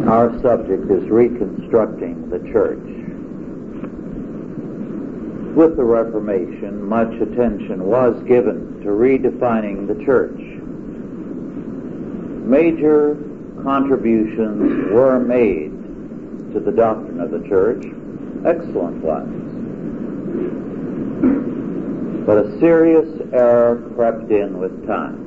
Our subject is reconstructing the church. With the Reformation, much attention was given to redefining the church. Major contributions were made to the doctrine of the church, excellent ones. But a serious error crept in with time.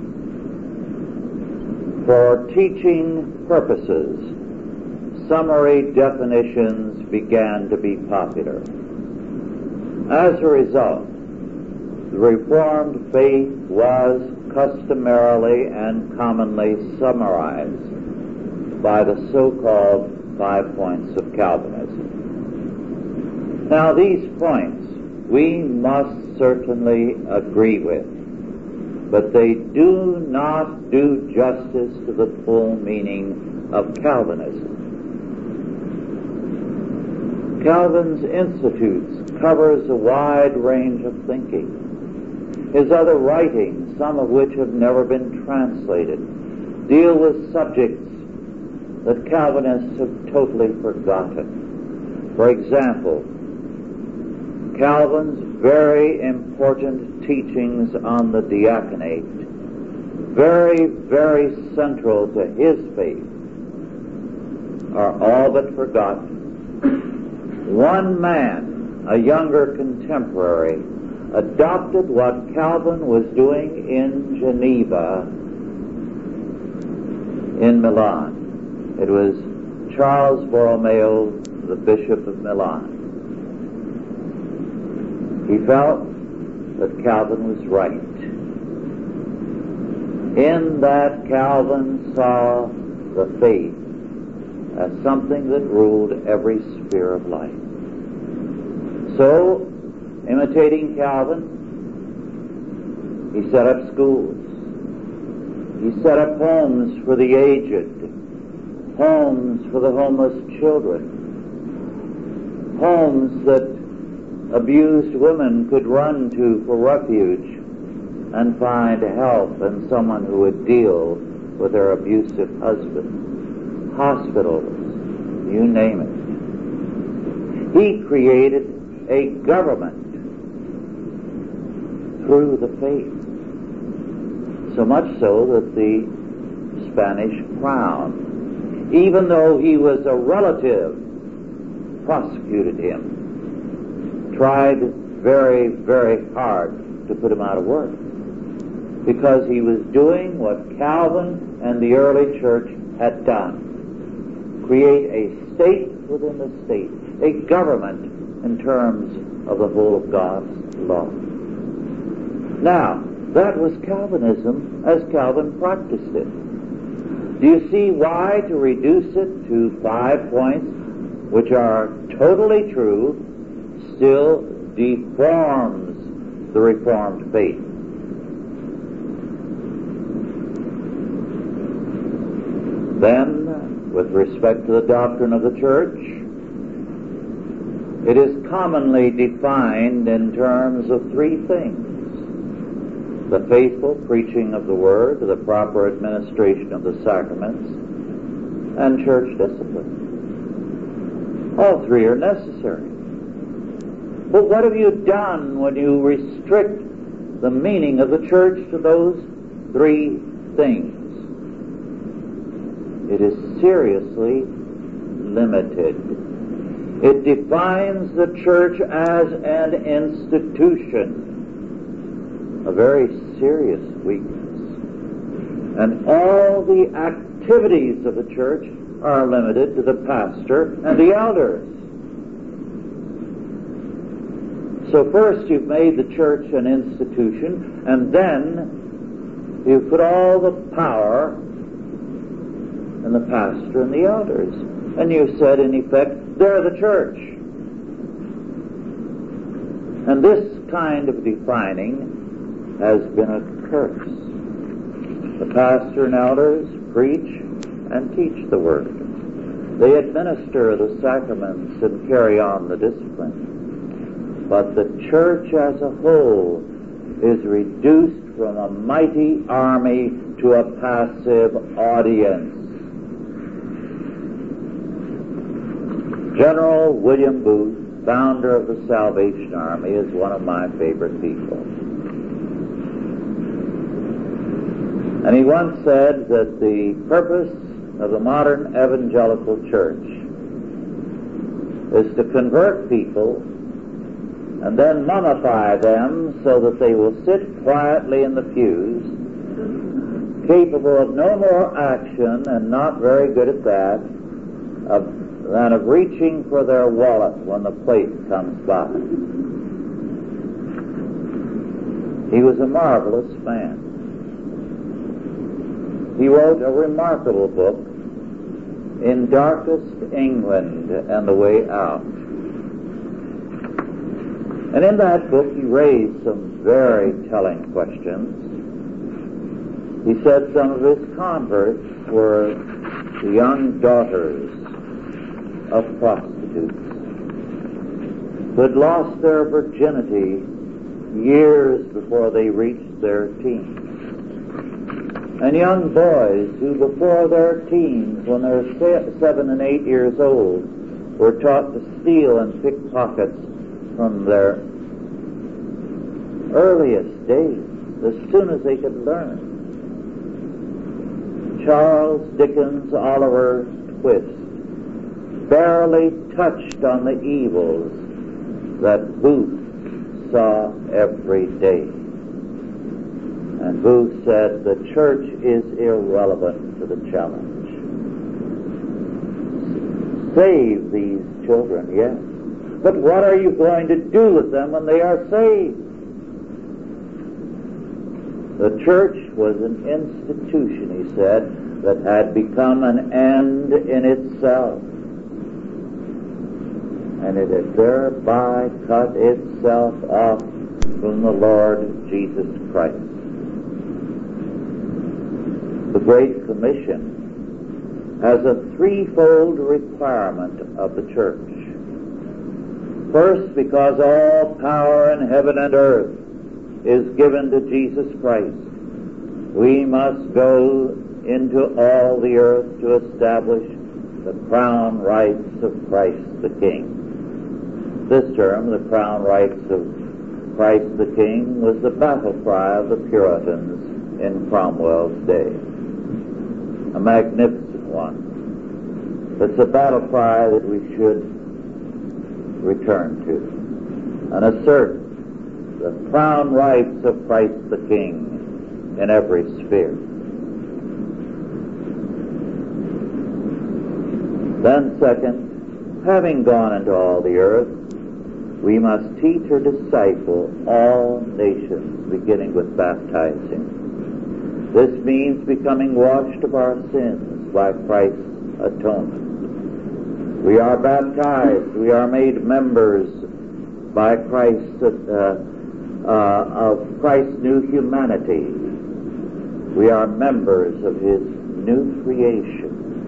For teaching purposes, summary definitions began to be popular. As a result, the Reformed faith was customarily and commonly summarized by the so-called 5 points of Calvinism. Now, these points we must certainly agree with, but they do not do justice to the full meaning of Calvinism. Calvin's Institutes covers a wide range of thinking. His other writings, some of which have never been translated, deal with subjects that Calvinists have totally forgotten. For example, Calvin's very important teachings on the diaconate, very, very central to his faith, are all but forgotten. One man, a younger contemporary, adopted what Calvin was doing in Geneva, in Milan. It was Charles Borromeo, the Bishop of Milan. He felt that Calvin was right, in that Calvin saw the faith as something that ruled every sphere of life. So, imitating Calvin, he set up schools. He set up homes for the aged, homes for the homeless children, homes that abused women could run to for refuge and find help and someone who would deal with their abusive husband. Hospitals, you name it. He created a government through the faith. So much so that the Spanish crown, even though he was a relative, prosecuted him, tried very, very hard to put him out of work, because he was doing what Calvin and the early church had done. Create a state within the state, a government in terms of the whole of God's law. Now, that was Calvinism as Calvin practiced it. Do you see why to reduce it to 5 points, which are totally true, still deforms the Reformed faith? Then, with respect to the doctrine of the church, it is commonly defined in terms of 3 things: the faithful preaching of the Word, the proper administration of the sacraments, and church discipline. All 3 are necessary. But what have you done when you restrict the meaning of the church to those 3 things? It is seriously limited. It defines the church as an institution, a very serious weakness. And all the activities of the church are limited to the pastor and the elders. So first you've made the church an institution, and then you've put all the power in the pastor and the elders. And you said, in effect, they're the church. And this kind of defining has been a curse. The pastor and elders preach and teach the Word. They administer the sacraments and carry on the discipline. But the church as a whole is reduced from a mighty army to a passive audience. General William Booth, founder of the Salvation Army, is one of my favorite people. And he once said that the purpose of the modern evangelical church is to convert people and then mummify them so that they will sit quietly in the pews, capable of no more action and not very good at that than of reaching for their wallet when the plate comes by. He was a marvelous man. He wrote a remarkable book, In Darkest England and the Way Out. And in that book he raised some very telling questions. He said some of his converts were the young daughters of prostitutes who had lost their virginity years before they reached their teens. And young boys who before their teens, when they're 7 and 8 years old, were taught to steal and pick pockets from their earliest days, as soon as they could learn. Charles Dickens' Oliver Twist barely touched on the evils that Booth saw every day. And Booth said, the church is irrelevant to the challenge. Save these children, yes. But what are you going to do with them when they are saved? The church was an institution, he said, that had become an end in itself. And it had thereby cut itself off from the Lord Jesus Christ. The Great Commission has a threefold requirement of the church. First, because all power in heaven and earth is given to Jesus Christ, we must go into all the earth to establish the crown rights of Christ the King. This term, the crown rights of Christ the King, was the battle cry of the Puritans in Cromwell's day. A magnificent one. It's a battle cry that we should return to and assert the crown rights of Christ the King in every sphere. Then second, having gone into all the earth, we must teach or disciple all nations, beginning with baptizing. This means becoming washed of our sins by Christ's atonement. We are baptized, we are made members by Christ of Christ's new humanity. We are members of His new creation.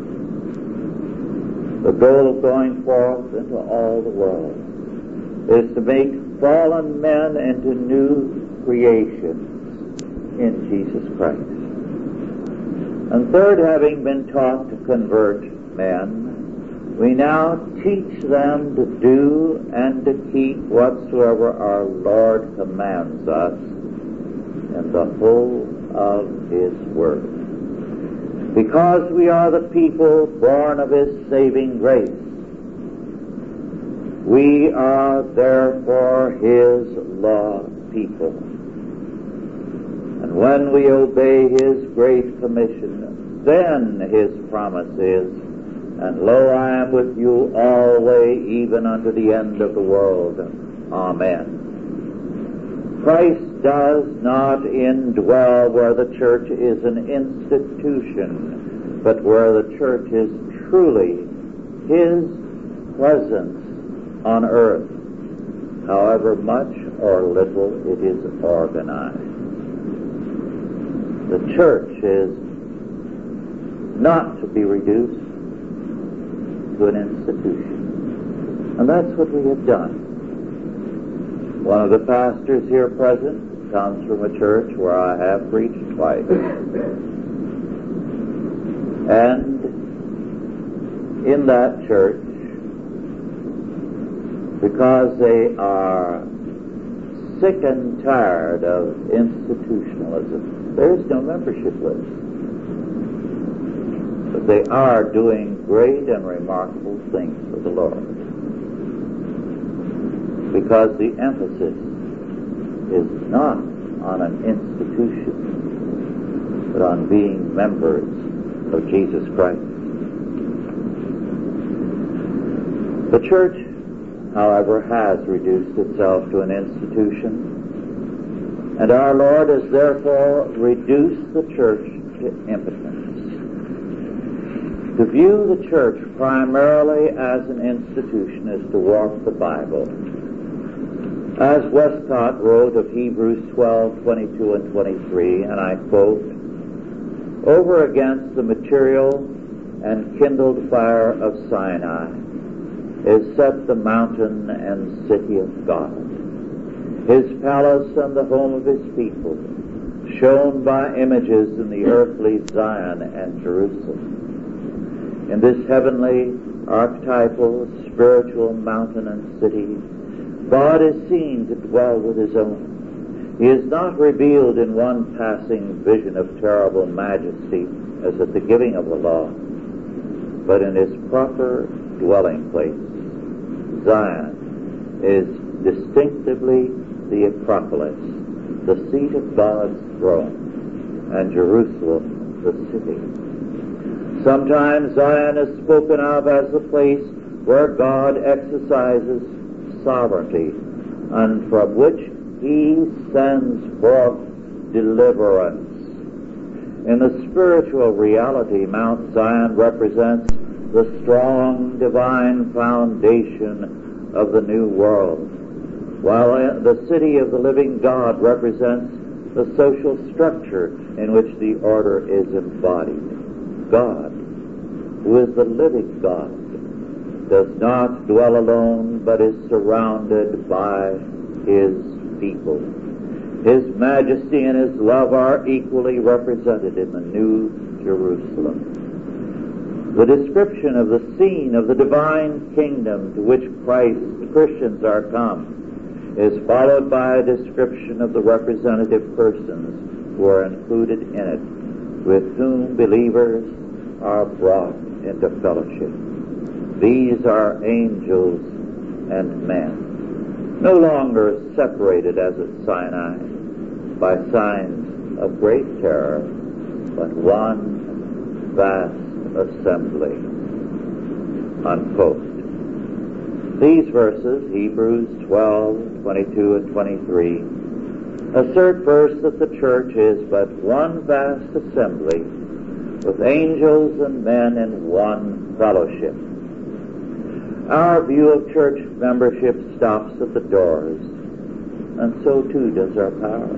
The goal of going forth into all the world is to make fallen men into new creations in Jesus Christ. And third, having been taught to convert men, we now teach them to do and to keep whatsoever our Lord commands us in the whole of His Word. Because we are the people born of His saving grace, we are therefore His law people. And when we obey His great commission, then His promise is, and lo, I am with you always, even unto the end of the world. Amen. Christ does not indwell where the church is an institution, but where the church is truly His presence on earth, however much or little it is organized. The church is not to be reduced to an institution. And that's what we have done. One of the pastors here present comes from a church where I have preached twice. And in that church, because they are sick and tired of institutionalism. There is no membership list. But they are doing great and remarkable things for the Lord. Because the emphasis is not on an institution, but on being members of Jesus Christ. The church, however, has reduced itself to an institution, and our Lord has therefore reduced the church to impotence. To view the church primarily as an institution is to warp the Bible. As Westcott wrote of Hebrews 12:22 and 23, and I quote, "Over against the material and kindled fire of Sinai is set the mountain and city of God, his palace and the home of his people, shown by images in the earthly Zion and Jerusalem. In this heavenly, archetypal, spiritual mountain and city, God is seen to dwell with his own. He is not revealed in one passing vision of terrible majesty as at the giving of the law, but in his proper dwelling place. Zion is distinctively the Acropolis, the seat of God's throne, and Jerusalem the city. Sometimes Zion is spoken of as the place where God exercises sovereignty, and from which he sends forth deliverance. In the spiritual reality, Mount Zion represents the strong divine foundation of the new world, while the city of the living God represents the social structure in which the order is embodied. God, who is the living God, does not dwell alone, but is surrounded by his people. His majesty and his love are equally represented in the New Jerusalem. The description of the scene of the divine kingdom to which Christians are come is followed by a description of the representative persons who are included in it, with whom believers are brought into fellowship. These are angels and men, no longer separated as at Sinai by signs of great terror, but one vast assembly. Unquote. These verses, Hebrews 12:22 and 23, assert first that the church is but one vast assembly with angels and men in one fellowship. Our view of church membership stops at the doors, and so too does our power.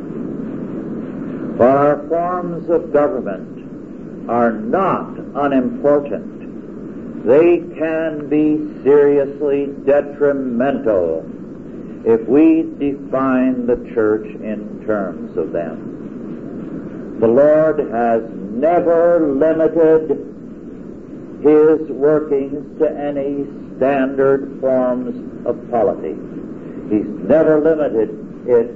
For our forms of government are not unimportant. They can be seriously detrimental if we define the church in terms of them. The Lord has never limited his workings to any standard forms of polity. He's never limited it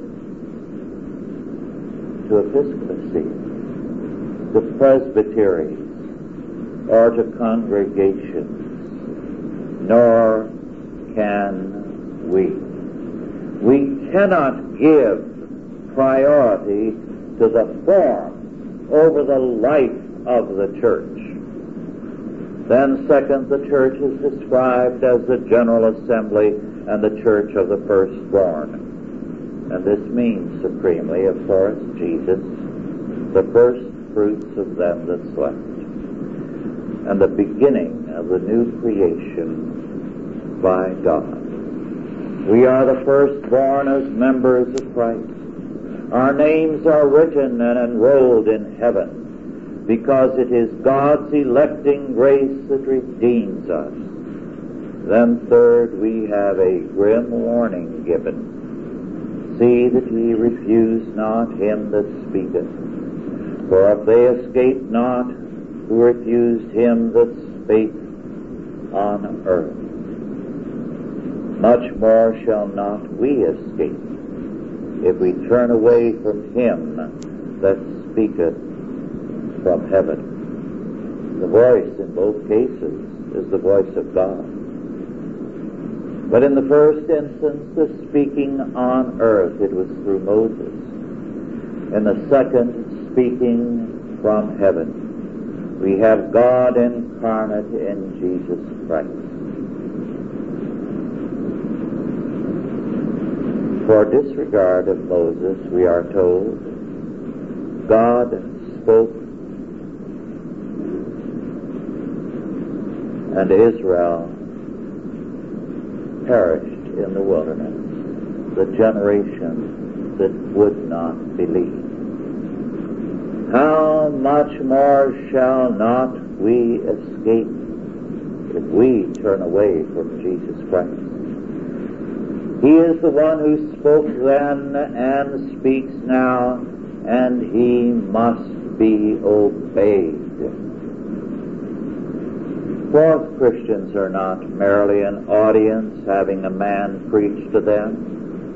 to episcopacy, to presbyteries, or to congregations, nor can we. We cannot give priority to the form over the life of the church. Then second, the church is described as the general assembly and the church of the firstborn. And this means supremely, of course, Jesus, the first fruits of them that slept, and the beginning of the new creation by God. We are the firstborn as members of Christ. Our names are written and enrolled in heaven, because it is God's electing grace that redeems us. Then third, we have a grim warning given. See that ye refuse not him that speaketh. For if they escape not who refused him that spake on earth. much more shall not we escape if we turn away from him that speaketh from heaven. The voice in both cases is the voice of God. But in the first instance, the speaking on earth, it was through Moses. In the second, speaking from heaven, we have God incarnate in Jesus Christ. For disregard of Moses, we are told, God spoke, and Israel perished in the wilderness, the generation that would not believe. How much more shall not we escape if we turn away from Jesus Christ? He is the one who spoke then and speaks now, and he must be obeyed. Fourth, Christians are not merely an audience having a man preach to them.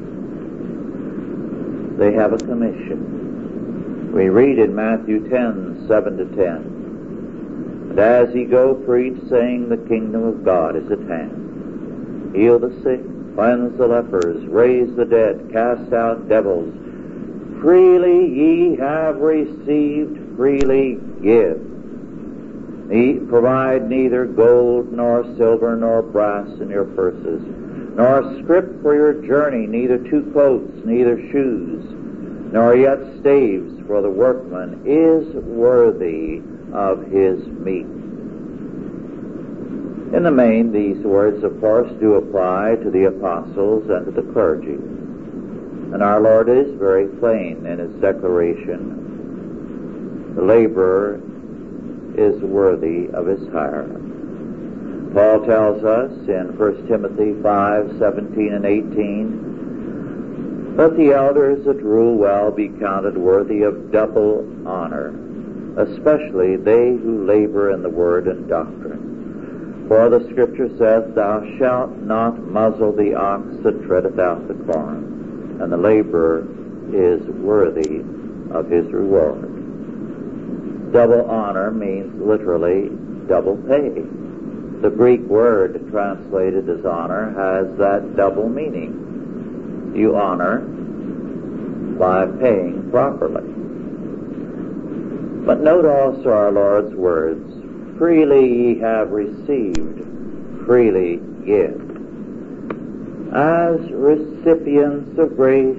They have a commission. We read in Matthew 10:7-10, "And as ye go, preach, saying, the kingdom of God is at hand. Heal the sick, cleanse the lepers, raise the dead, cast out devils. Freely ye have received, freely give. Provide neither gold, nor silver, nor brass in your purses, nor scrip for your journey, neither 2 coats, neither shoes, nor yet staves, for the workman is worthy of his meat." In the main, these words, of course, do apply to the apostles and to the clergy. And our Lord is very plain in his declaration. The laborer is worthy of his hire. Paul tells us in 1 Timothy 5:17 and 18, "Let the elders that rule well be counted worthy of double honor, especially they who labor in the word and doctrine. For the Scripture saith, Thou shalt not muzzle the ox that treadeth out the corn, and the laborer is worthy of his reward." Double honor means literally double pay. The Greek word translated as honor has that double meaning. You honor by paying properly. But note also our Lord's words, "Freely ye have received, freely give." As recipients of grace,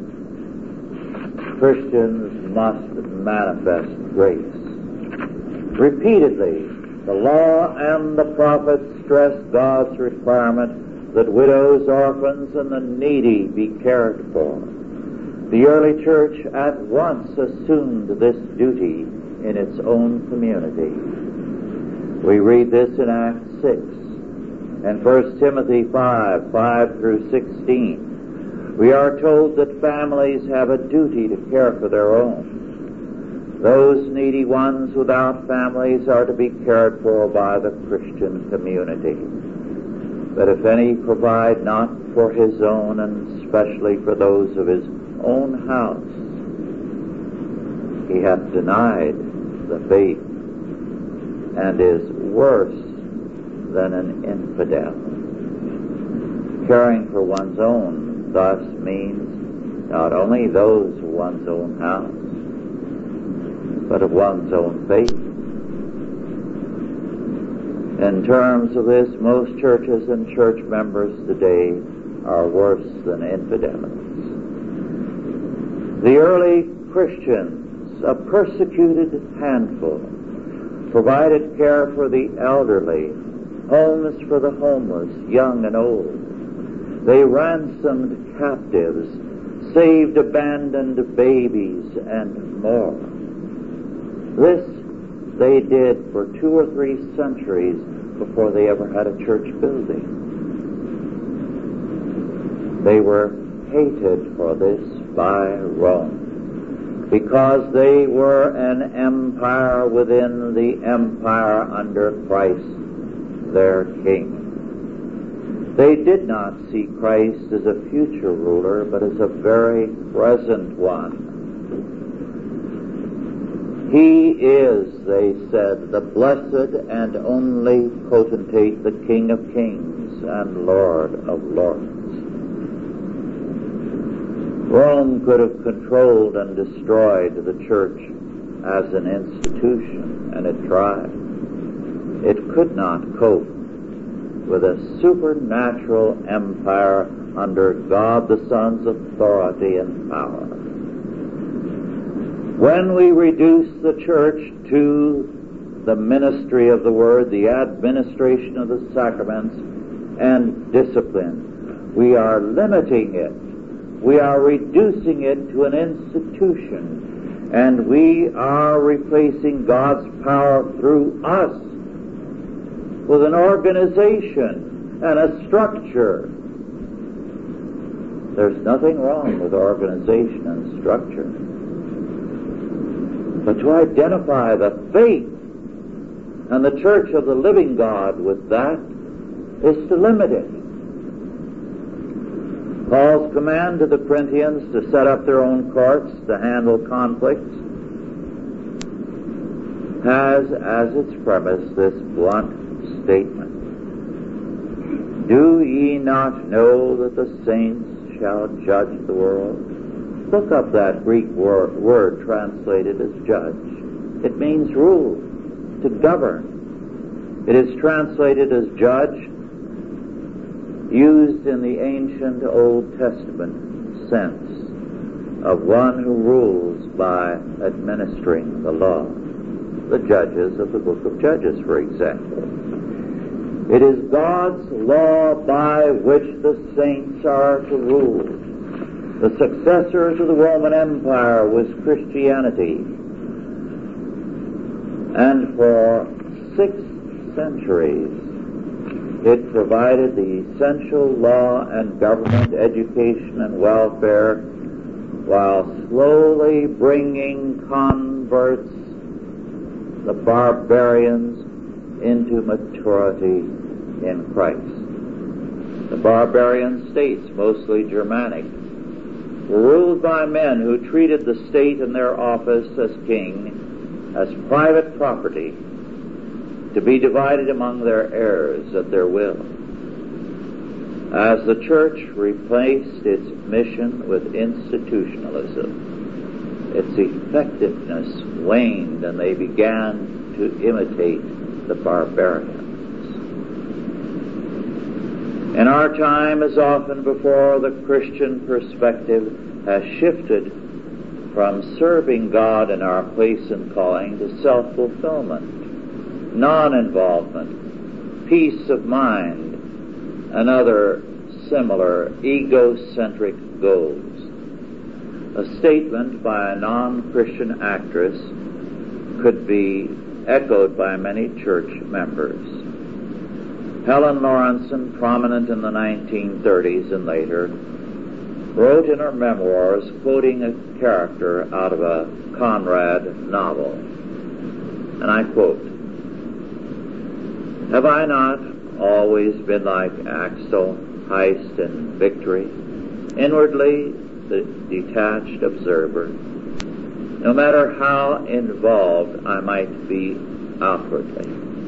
Christians must manifest grace. Repeatedly, the law and the prophets stress God's requirement that widows, orphans, and the needy be cared for. The early church at once assumed this duty in its own community. We read this in Acts 6 and 1 Timothy 5:5-16. We are told that families have a duty to care for their own. Those needy ones without families are to be cared for by the Christian community. But if any provide not for his own, and especially for those of his own house, he hath denied the faith and is worse than an infidel. Caring for one's own thus means not only those of one's own house, but of one's own faith. In terms of this, most churches and church members today are worse than infidels. The early Christians, a persecuted handful, provided care for the elderly, homes for the homeless, young and old. They ransomed captives, saved abandoned babies, and more. This they did for 2 or 3 centuries before they ever had a church building. They were hated for this by Rome, because they were an empire within the empire under Christ, their king. They did not see Christ as a future ruler, but as a very present one. He is, they said, the blessed and only potentate, the King of kings and Lord of lords. Rome could have controlled and destroyed the church as an institution, and it tried. It could not cope with a supernatural empire under God the Son's authority and power. When we reduce the church to the ministry of the Word, the administration of the sacraments, and discipline, we are limiting it. We are reducing it to an institution, and we are replacing God's power through us with an organization and a structure. There's nothing wrong with organization and structure. But to identify the faith and the church of the living God with that is to limit it. Paul's command to the Corinthians to set up their own courts to handle conflicts has as its premise this blunt statement: Do ye not know that the saints shall judge the world? Look up that Greek word translated as judge. It means rule, to govern. It is translated as judge, used in the ancient Old Testament sense of one who rules by administering the law. The judges of the book of Judges, for example. It is God's law by which the saints are to rule. The successor to the Roman Empire was Christianity. And for 6 centuries, it provided the essential law and government, education and welfare, while slowly bringing converts, the barbarians, into maturity in Christ. The barbarian states, mostly Germanic, were ruled by men who treated the state and their office as king as private property to be divided among their heirs at their will. As the church replaced its mission with institutionalism, its effectiveness waned and they began to imitate the barbarians. In our time, as often before, the Christian perspective has shifted from serving God in our place and calling to self-fulfillment, non-involvement, peace of mind, and other similar egocentric goals. A statement by a non-Christian actress could be echoed by many church members. Helen Lawrenson, prominent in the 1930s and later, wrote in her memoirs, quoting a character out of a Conrad novel, and I quote, "Have I not always been like Axel, Heist, and Victory, inwardly the detached observer, no matter how involved I might be outwardly?"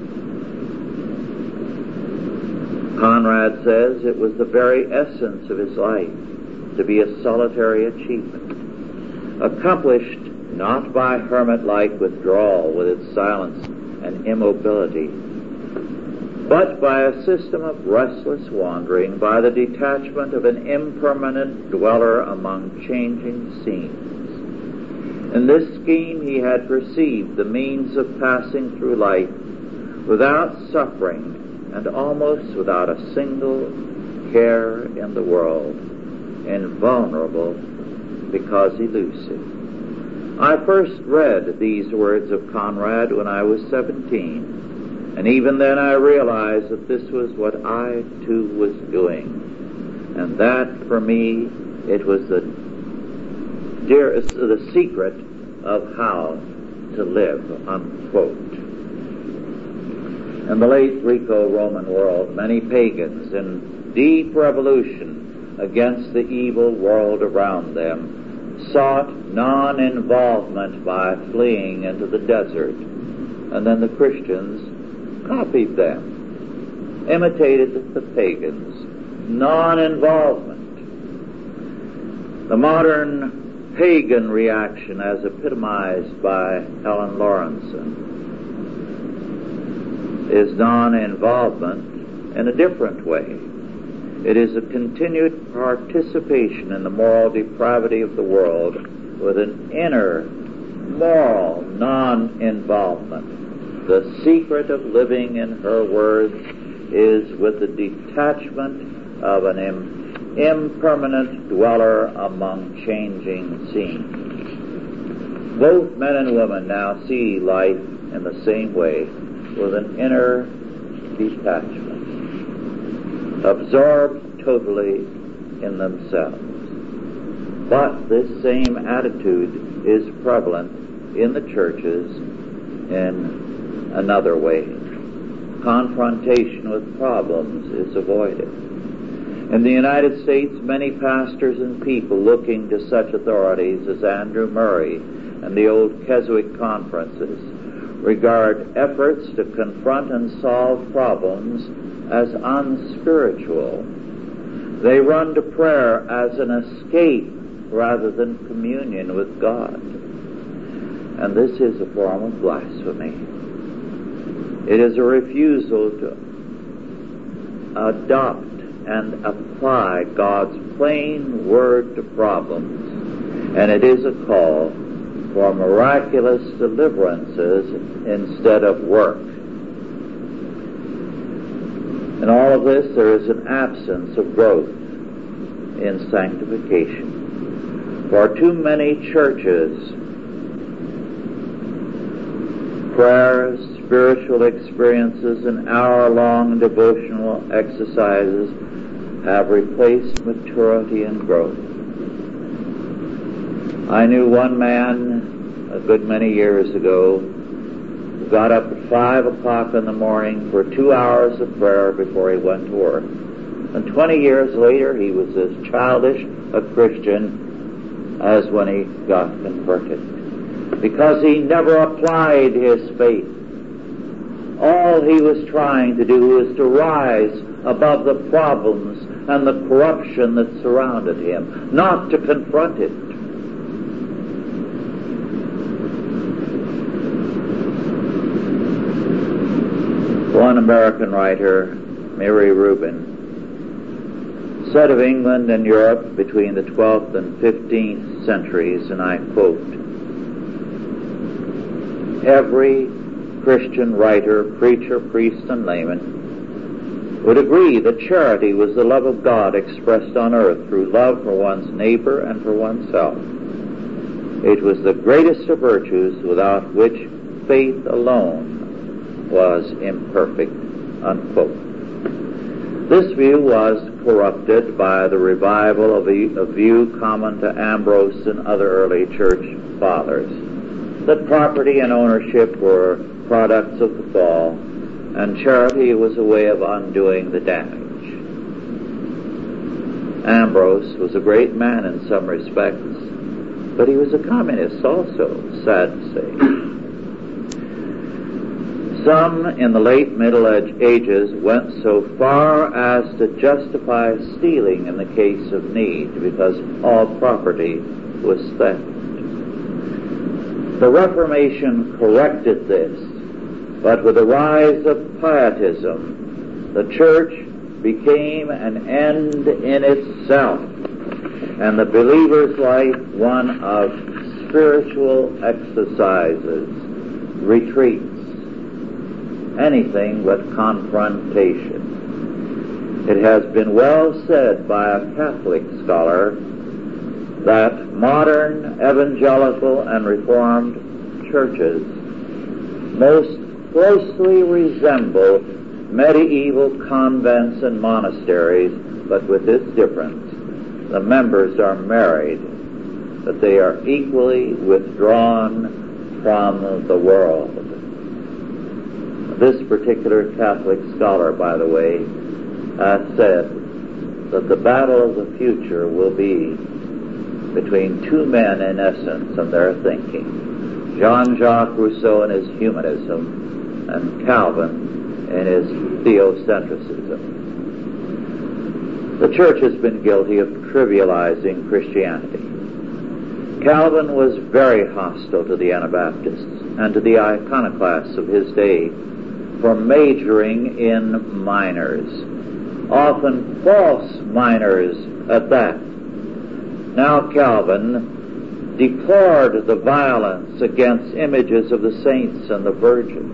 Conrad says it was the very essence of his life to be a solitary achievement, accomplished not by hermit-like withdrawal with its silence and immobility, but by a system of restless wandering, by the detachment of an impermanent dweller among changing scenes. In this scheme he had perceived the means of passing through life without suffering and almost without a single care in the world, invulnerable because elusive. I first read these words of Conrad when I was 17, and even then I realized that this was what I too was doing, and that for me it was the secret of how to live, unquote. In the late Greco-Roman world, many pagans in deep revolution against the evil world around them, sought non-involvement by fleeing into the desert. And then the Christians copied them, imitated the pagans. Non-involvement. The modern pagan reaction, as epitomized by Helen Lawrenson, is non-involvement in a different way. It is a continued participation in the moral depravity of the world with an inner moral non-involvement. The secret of living, in her words, is with the detachment of an impermanent dweller among changing scenes. Both men and women now see life in the same way, with an inner detachment, absorbed totally in themselves. But this same attitude is prevalent in the churches in another way. Confrontation with problems is avoided. In the United States, many pastors and people looking to such authorities as Andrew Murray and the old Keswick conferences regard efforts to confront and solve problems as unspiritual. They run to prayer as an escape rather than communion with God. And this is a form of blasphemy. It is a refusal to adopt and apply God's plain word to problems, and it is a call for miraculous deliverances instead of work. In all of this, there is an absence of growth in sanctification. For too many churches, prayers, spiritual experiences, and hour-long devotional exercises have replaced maturity and growth. I knew one man a good many years ago who got up at 5 o'clock in the morning for 2 hours of prayer before he went to work. And 20 years later, he was as childish a Christian as when he got converted, because he never applied his faith. All he was trying to do was to rise above the problems and the corruption that surrounded him, not to confront it. One American writer, Mary Rubin, said of England and Europe between the 12th and 15th centuries, and I quote, "Every Christian writer, preacher, priest, and layman would agree that charity was the love of God expressed on earth through love for one's neighbor and for oneself. It was the greatest of virtues, without which faith alone was imperfect." Unquote. This view was corrupted by the revival of a view common to Ambrose and other early church fathers, that property and ownership were products of the fall, and charity was a way of undoing the damage. Ambrose was a great man in some respects, but he was a communist also, sad to say. Some in the late Middle Ages went so far as to justify stealing in the case of need, because all property was theft. The Reformation corrected this, but with the rise of pietism, the church became an end in itself, and the believer's life one of spiritual exercises, retreats, anything but confrontation. It has been well said by a Catholic scholar that modern evangelical and Reformed churches most closely resemble medieval convents and monasteries, but with this difference: the members are married, but they are equally withdrawn from the world. This particular Catholic scholar, by the way, said that the battle of the future will be between two men in essence and their thinking, Jean-Jacques Rousseau in his humanism and Calvin in his theocentrism. The church has been guilty of trivializing Christianity. Calvin was very hostile to the Anabaptists and to the iconoclasts of his day for majoring in minors, often false minors at that. Now Calvin deplored the violence against images of the saints and the virgins.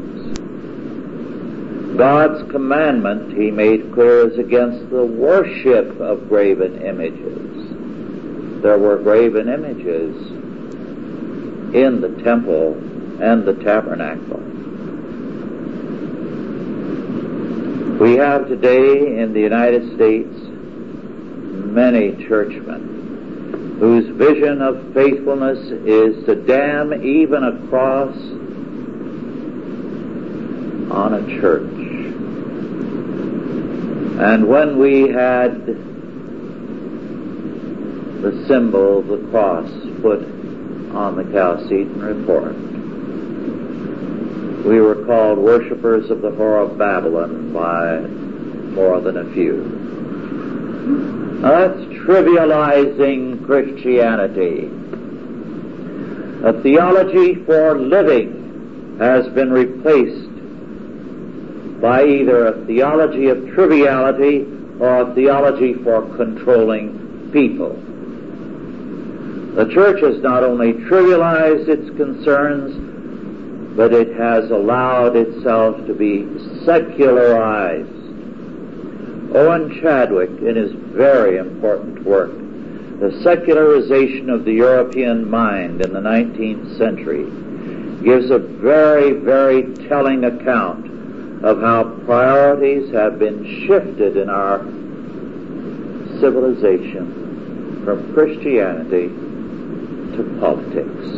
God's commandment, he made clear, is against the worship of graven images. There were graven images in the temple and the tabernacle. We have today in the United States many churchmen whose vision of faithfulness is to damn even a cross on a church. And when we had the symbol of the cross put on the Chalcedon report, we were called worshippers of the whore of Babylon by more than a few. Now that's trivializing Christianity. A theology for living has been replaced by either a theology of triviality or a theology for controlling people. The church has not only trivialized its concerns, but it has allowed itself to be secularized. Owen Chadwick, in his very important work, The Secularization of the European Mind in the 19th Century, gives a very, very telling account of how priorities have been shifted in our civilization from Christianity to politics,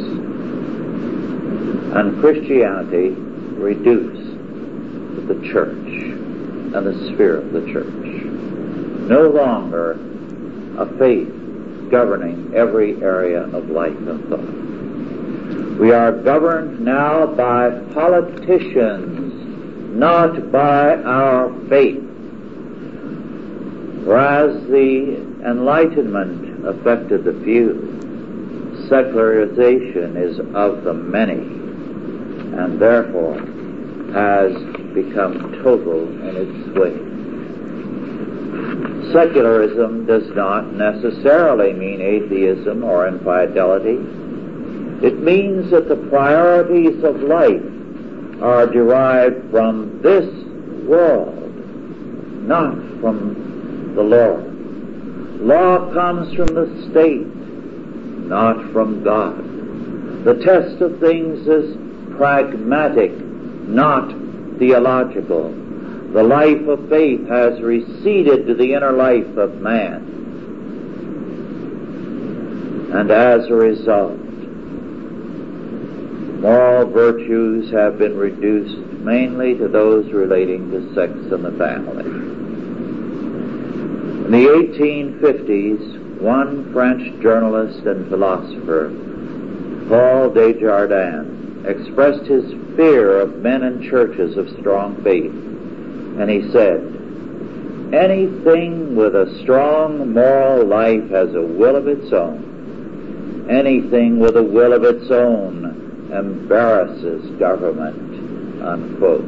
and Christianity reduced to the church and the sphere of the church. No longer a faith governing every area of life and thought. We are governed now by politicians, not by our faith. Whereas the Enlightenment affected the few, secularization is of the many, and therefore has become total in its way. Secularism does not necessarily mean atheism or infidelity. It means that the priorities of life are derived from this world, not from the Lord. Law comes from the state, not from God. The test of things is pragmatic, not theological. The life of faith has receded to the inner life of man. And as a result, moral virtues have been reduced mainly to those relating to sex and the family. In the 1850s, one French journalist and philosopher, Paul Desjardins, expressed his fear of men in churches of strong faith, and he said, "Anything with a strong moral life has a will of its own. Anything with a will of its own embarrasses government," unquote.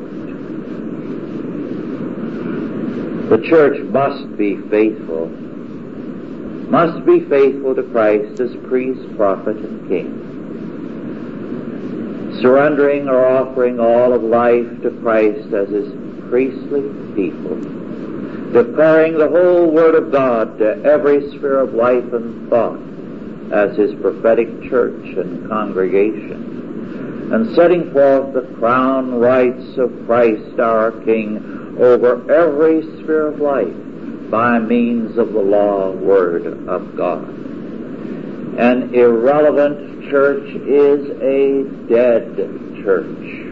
The church must be faithful to Christ as priest, prophet, and king, surrendering or offering all of life to Christ as his priestly people, declaring the whole Word of God to every sphere of life and thought as his prophetic church and congregation, and setting forth the crown rights of Christ our King over every sphere of life by means of the law Word of God. An irrelevant church is a dead church.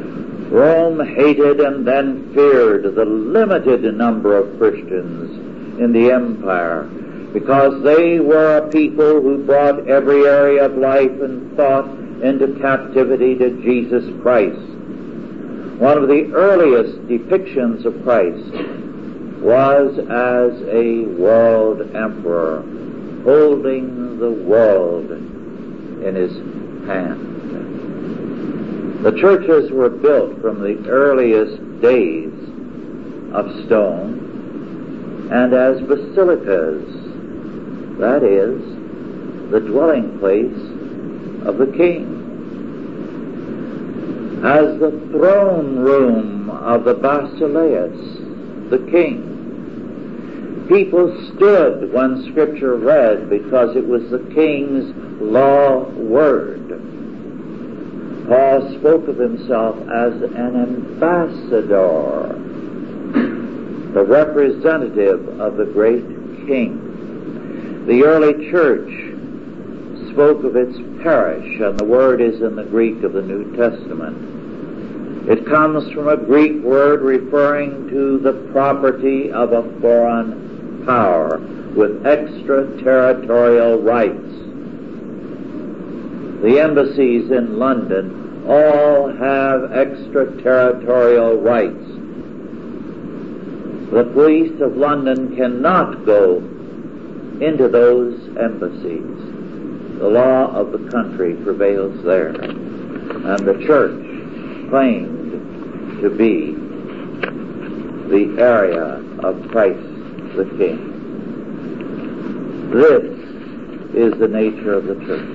Rome hated and then feared the limited number of Christians in the empire, because they were a people who brought every area of life and thought into captivity to Jesus Christ. One of the earliest depictions of Christ was as a world emperor, holding the world in his hand. The churches were built from the earliest days of stone and as basilicas, that is, the dwelling place of the king, as the throne room of the basileus, the king. People stood when Scripture read because it was the king's law word. Paul spoke of himself as an ambassador, the representative of the great king. The early church spoke of its parish, and the word is in the Greek of the New Testament. It comes from a Greek word referring to the property of a foreign power with extraterritorial rights. The embassies in London all have extraterritorial rights. The police of London cannot go into those embassies. The law of the country prevails there, and the church claimed to be the area of Christ the King. This is the nature of the church.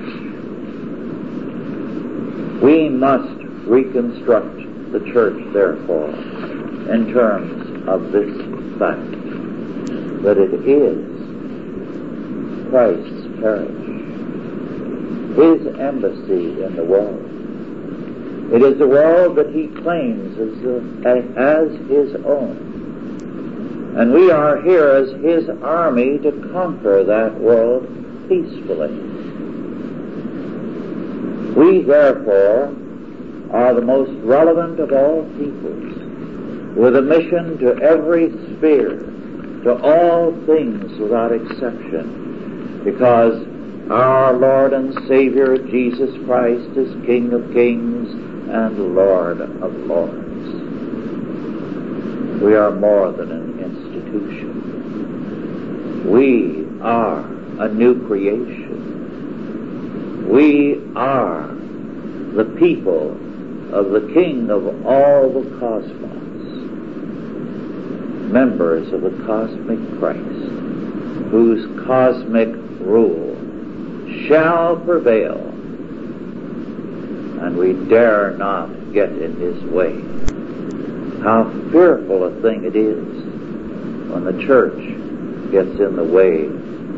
We must reconstruct the church, therefore, in terms of this fact, that it is Christ's parish, His embassy in the world. It is the world that He claims as His own. And we are here as His army to conquer that world peacefully. We, therefore, are the most relevant of all peoples, with a mission to every sphere, to all things without exception, because our Lord and Savior Jesus Christ is King of kings and Lord of lords. We are more than an institution. We are a new creation. We are the people of the King of all the cosmos, members of the cosmic Christ, whose cosmic rule shall prevail, and we dare not get in His way. How fearful a thing it is when the church gets in the way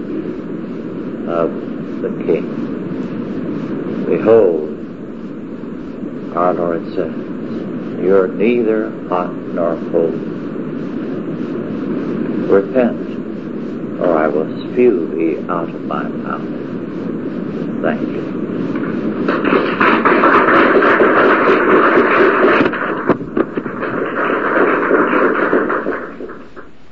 of the King. Behold, our Lord says, you're neither hot nor cold. Repent, or I will spew thee out of my mouth. Thank you.